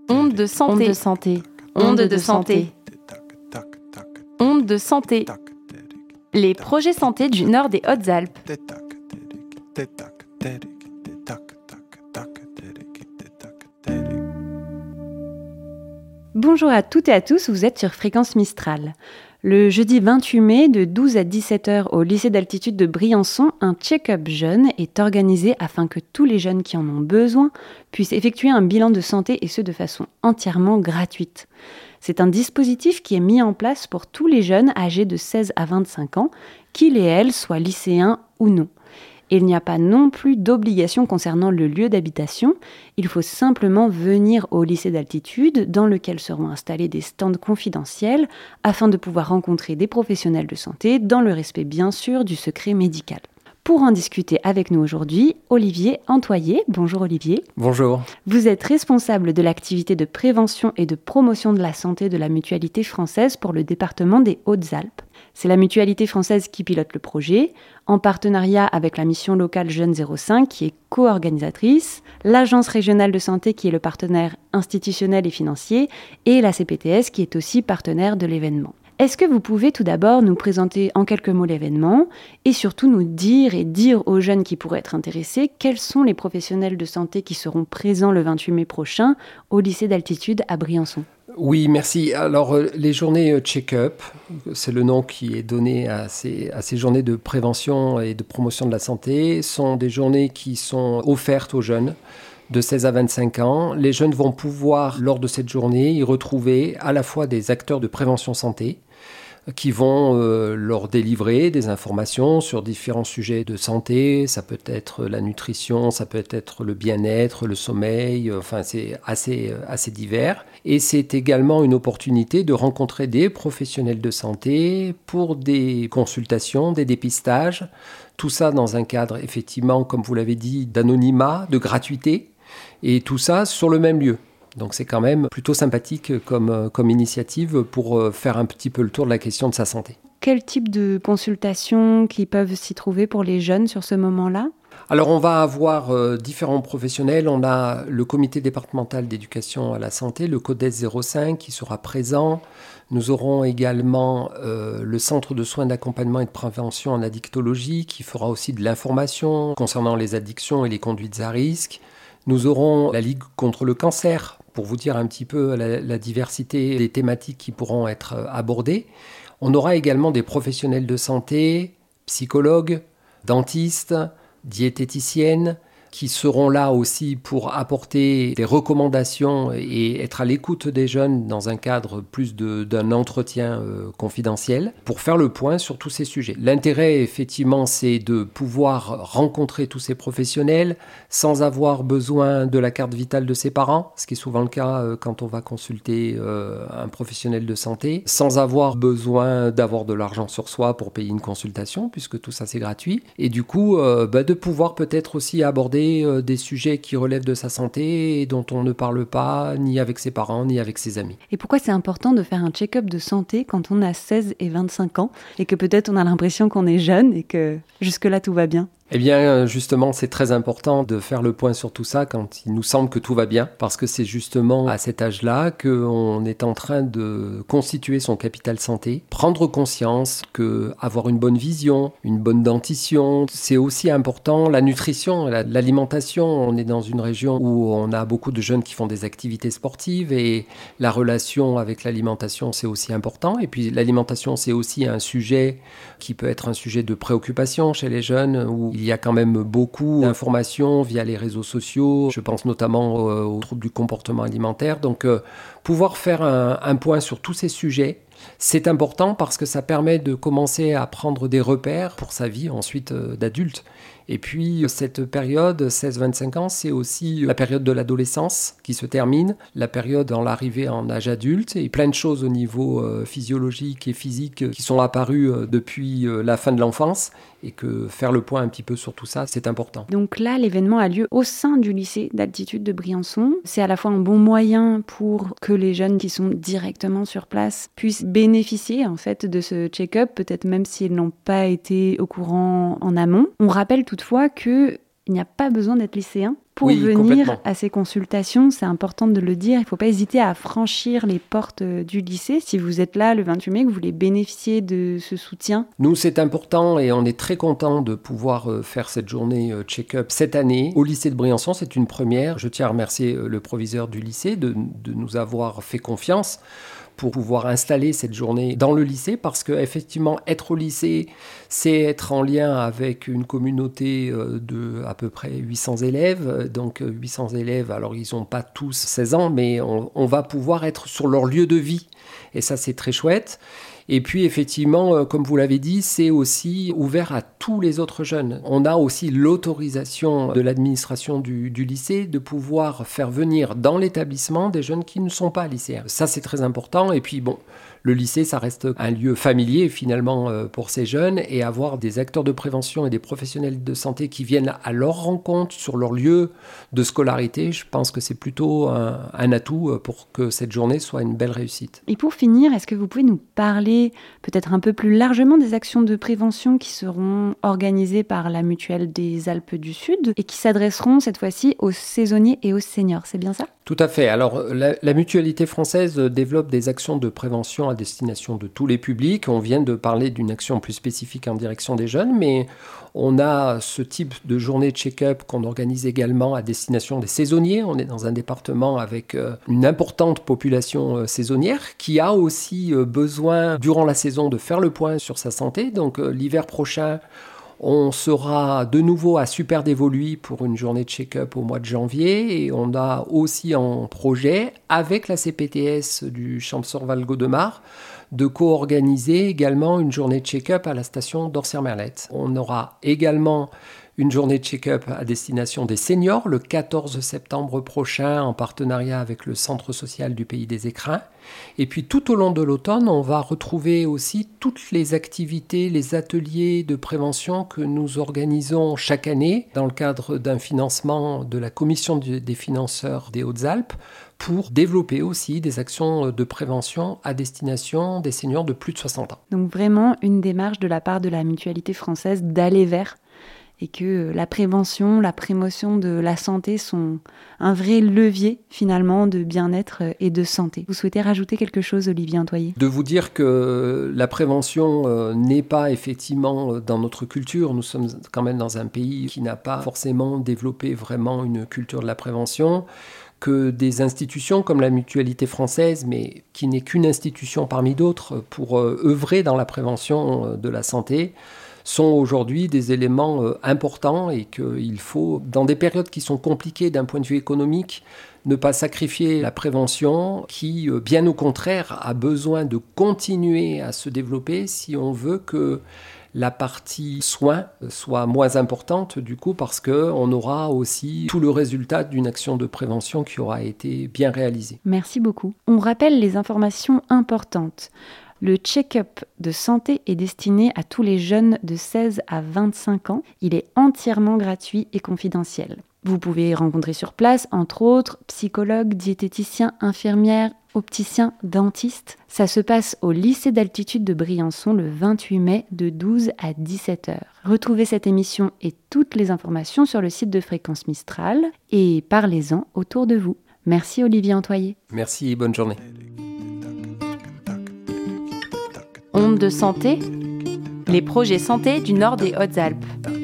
Onde de santé. Onde de santé. Onde de santé. Onde de santé. Les projets santé du nord des Hautes-Alpes. Bonjour à toutes et à tous, vous êtes sur Fréquence Mistral. Le jeudi 28 mai, de 12 à 17h au lycée d'altitude de Briançon, un check-up jeune est organisé afin que tous les jeunes qui en ont besoin puissent effectuer un bilan de santé et ce de façon entièrement gratuite. C'est un dispositif qui est mis en place pour tous les jeunes âgés de 16 à 25 ans, qu'ils et elles soient lycéens ou non. Il n'y a pas non plus d'obligation concernant le lieu d'habitation. Il faut simplement venir au lycée d'altitude dans lequel seront installés des stands confidentiels afin de pouvoir rencontrer des professionnels de santé dans le respect bien sûr du secret médical. Pour en discuter avec nous aujourd'hui, Olivier Antoyer. Bonjour Olivier. Bonjour. Vous êtes responsable de l'activité de prévention et de promotion de la santé de la Mutualité française pour le département des Hautes-Alpes. C'est la Mutualité française qui pilote le projet, en partenariat avec la mission locale Jeunes 05 qui est co-organisatrice, l'Agence régionale de santé qui est le partenaire institutionnel et financier, et la CPTS qui est aussi partenaire de l'événement. Est-ce que vous pouvez tout d'abord nous présenter en quelques mots l'événement et surtout nous dire aux jeunes qui pourraient être intéressés quels sont les professionnels de santé qui seront présents le 28 mai prochain au lycée d'altitude à Briançon ? Oui, merci. Alors, les journées check-up, c'est le nom qui est donné à ces journées de prévention et de promotion de la santé, sont des journées qui sont offertes aux jeunes de 16 à 25 ans. Les jeunes vont pouvoir, lors de cette journée, y retrouver à la fois des acteurs de prévention santé qui vont leur délivrer des informations sur différents sujets de santé. Ça peut être la nutrition, ça peut être le bien-être, le sommeil, enfin c'est assez divers. Et c'est également une opportunité de rencontrer des professionnels de santé pour des consultations, des dépistages. Tout ça dans un cadre, effectivement, comme vous l'avez dit, d'anonymat, de gratuité. Et tout ça sur le même lieu. Donc c'est quand même plutôt sympathique comme initiative pour faire un petit peu le tour de la question de sa santé. Quel type de consultations qui peuvent s'y trouver pour les jeunes sur ce moment-là ? Alors on va avoir différents professionnels. On a le comité départemental d'éducation à la santé, le CODES 05 qui sera présent. Nous aurons également le centre de soins d'accompagnement et de prévention en addictologie qui fera aussi de l'information concernant les addictions et les conduites à risque. Nous aurons la Ligue contre le cancer, pour vous dire un petit peu la diversité des thématiques qui pourront être abordées. On aura également des professionnels de santé, psychologues, dentistes, diététiciennes, qui seront là aussi pour apporter des recommandations et être à l'écoute des jeunes dans un cadre plus d'un entretien confidentiel pour faire le point sur tous ces sujets. L'intérêt, effectivement, c'est de pouvoir rencontrer tous ces professionnels sans avoir besoin de la carte vitale de ses parents, ce qui est souvent le cas quand on va consulter un professionnel de santé, sans avoir besoin d'avoir de l'argent sur soi pour payer une consultation, puisque tout ça c'est gratuit, et du coup de pouvoir peut-être aussi aborder des sujets qui relèvent de sa santé et dont on ne parle pas ni avec ses parents ni avec ses amis. Et pourquoi c'est important de faire un check-up de santé quand on a 16 et 25 ans et que peut-être on a l'impression qu'on est jeune et que jusque-là tout va bien ? Eh bien, justement, c'est très important de faire le point sur tout ça quand il nous semble que tout va bien, parce que c'est justement à cet âge-là qu'on est en train de constituer son capital santé, prendre conscience qu'avoir une bonne vision, une bonne dentition, c'est aussi important. La nutrition, l'alimentation, on est dans une région où on a beaucoup de jeunes qui font des activités sportives et la relation avec l'alimentation, c'est aussi important. Et puis l'alimentation, c'est aussi un sujet qui peut être un sujet de préoccupation chez les jeunes où il y a quand même beaucoup d'informations via les réseaux sociaux. Je pense notamment aux troubles du comportement alimentaire. Donc, pouvoir faire un point sur tous ces sujets, c'est important parce que ça permet de commencer à prendre des repères pour sa vie ensuite d'adulte. Et puis, cette période, 16-25 ans, c'est aussi la période de l'adolescence qui se termine, la période dans l'arrivée en âge adulte, et plein de choses au niveau physiologique et physique qui sont apparues depuis la fin de l'enfance, et que faire le point un petit peu sur tout ça, c'est important. Donc là, l'événement a lieu au sein du lycée d'altitude de Briançon. C'est à la fois un bon moyen pour que les jeunes qui sont directement sur place puissent bénéficier en fait de ce check-up, peut-être même s'ils n'ont pas été au courant en amont. On rappelle toutefois qu'il n'y a pas besoin d'être lycéen pour Oui, venir complètement. à ces consultations. C'est important de le dire. Il ne faut pas hésiter à franchir les portes du lycée. Si vous êtes là le 28 mai, que vous voulez bénéficier de ce soutien. Nous, c'est important et on est très content de pouvoir faire cette journée check-up cette année. Au lycée de Briançon, c'est une première. Je tiens à remercier le proviseur du lycée de nous avoir fait confiance pour pouvoir installer cette journée dans le lycée, parce qu'effectivement, être au lycée, c'est être en lien avec une communauté de à peu près 800 élèves. Donc 800 élèves, alors ils n'ont pas tous 16 ans, mais on va pouvoir être sur leur lieu de vie. Et ça, c'est très chouette. Et puis effectivement, comme vous l'avez dit, c'est aussi ouvert à tous les autres jeunes. On a aussi l'autorisation de l'administration du lycée de pouvoir faire venir dans l'établissement des jeunes qui ne sont pas lycéens. Ça, c'est très important. Et puis bon, le lycée, ça reste un lieu familier finalement pour ces jeunes, et avoir des acteurs de prévention et des professionnels de santé qui viennent à leur rencontre sur leur lieu de scolarité, je pense que c'est plutôt un atout pour que cette journée soit une belle réussite. Et pour finir, est-ce que vous pouvez nous parler peut-être un peu plus largement des actions de prévention qui seront organisées par la Mutuelle des Alpes du Sud et qui s'adresseront cette fois-ci aux saisonniers et aux seniors, c'est bien ça ? Tout à fait. Alors, la Mutualité française développe des actions de prévention à destination de tous les publics. On vient de parler d'une action plus spécifique en direction des jeunes, mais on a ce type de journée de check-up qu'on organise également à destination des saisonniers. On est dans un département avec une importante population saisonnière qui a aussi besoin, durant la saison, de faire le point sur sa santé. Donc, l'hiver prochain, on sera de nouveau à Super d'Évoluy pour une journée de check-up au mois de janvier, et on a aussi en projet, avec la CPTS du Champsaur-Val-Gaudemar, de co-organiser également une journée de check-up à la station d'Orsières-Merlette. On aura également une journée de check-up à destination des seniors le 14 septembre prochain en partenariat avec le Centre social du Pays des Écrins. Et puis tout au long de l'automne, on va retrouver aussi toutes les activités, les ateliers de prévention que nous organisons chaque année dans le cadre d'un financement de la Commission des financeurs des Hautes-Alpes, pour développer aussi des actions de prévention à destination des seniors de plus de 60 ans. Donc vraiment une démarche de la part de la Mutualité française d'aller vers, et que la prévention, la promotion de la santé sont un vrai levier finalement de bien-être et de santé. Vous souhaitez rajouter quelque chose, Olivier Antoyer ? De vous dire que la prévention n'est pas effectivement dans notre culture. Nous sommes quand même dans un pays qui n'a pas forcément développé vraiment une culture de la prévention, que des institutions comme la Mutualité française, mais qui n'est qu'une institution parmi d'autres pour œuvrer dans la prévention de la santé, sont aujourd'hui des éléments importants, et qu'il faut, dans des périodes qui sont compliquées d'un point de vue économique, ne pas sacrifier la prévention qui, bien au contraire, a besoin de continuer à se développer si on veut que la partie soins soit moins importante du coup, parce qu'on aura aussi tout le résultat d'une action de prévention qui aura été bien réalisée. Merci beaucoup. On rappelle les informations importantes. Le check-up de santé est destiné à tous les jeunes de 16 à 25 ans. Il est entièrement gratuit et confidentiel. Vous pouvez rencontrer sur place, entre autres, psychologues, diététiciens, infirmières, opticiens, dentistes. Ça se passe au lycée d'altitude de Briançon le 28 mai de 12 à 17h. Retrouvez cette émission et toutes les informations sur le site de Fréquence Mistral, et parlez-en autour de vous. Merci Olivier Antoyer. Merci et bonne journée. Ondes de santé, les projets santé du nord des Hautes-Alpes.